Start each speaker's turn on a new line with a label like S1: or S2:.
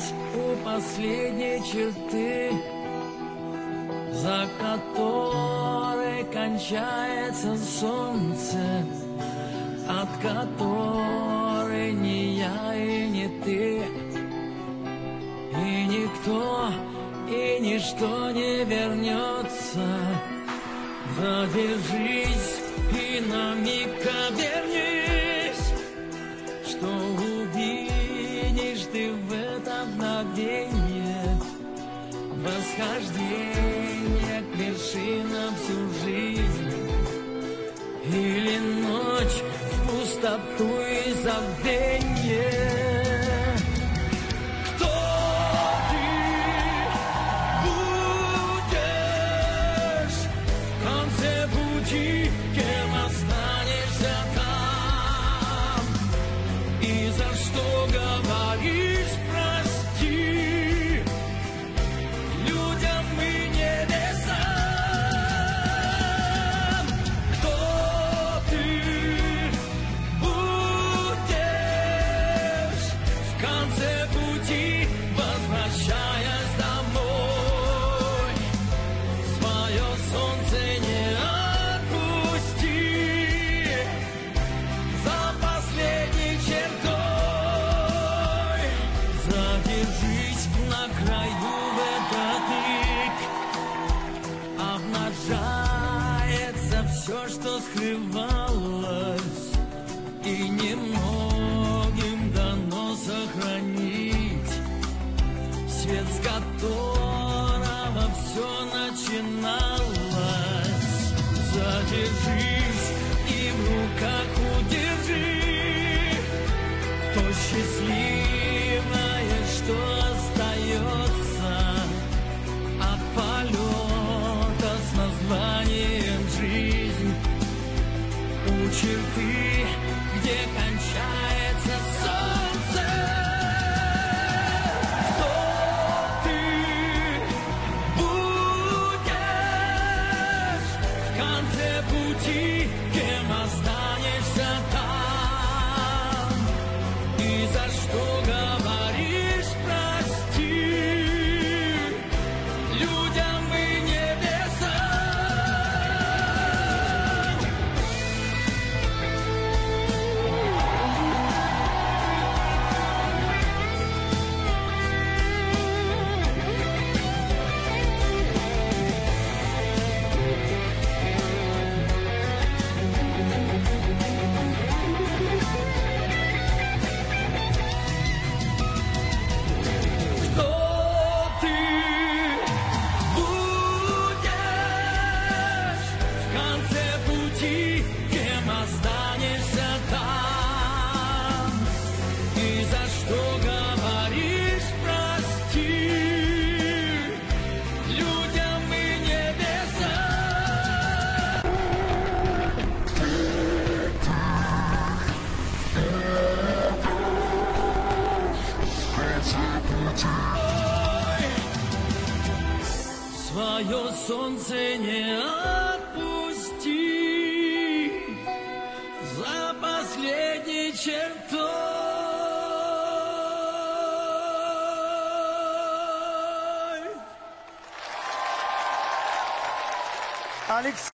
S1: у последней черты, за которой кончается солнце, от которой ни я и не ты, и никто, и ничто не вернется. Задержись и на миг обернись, что увидишь ты в это мгновение, восхождение к вершинам всю жизнь, или ночь в пустоту и забвенье. Кем останешься там, и за что говоришь прости людям и небесам? Кто ты будешь в конце пути, возвращаясь домой? Свое солнце не задержись на краю в этот миг, обнажается все, что скрывалось, и немногим дано сохранить свет, с которого все начиналось. Задержись и в руках удержи то счастливое, что остается от полета с названием жизнь, у черты, где кончается солнце. Кто ты будешь в конце пути, кем останешься там, и за что говоришь прости людям и небесам? Кем останешься там, и за что говоришь прости людям и небесам? Свое солнце не отпусти за последней чертой.
S2: Алекс.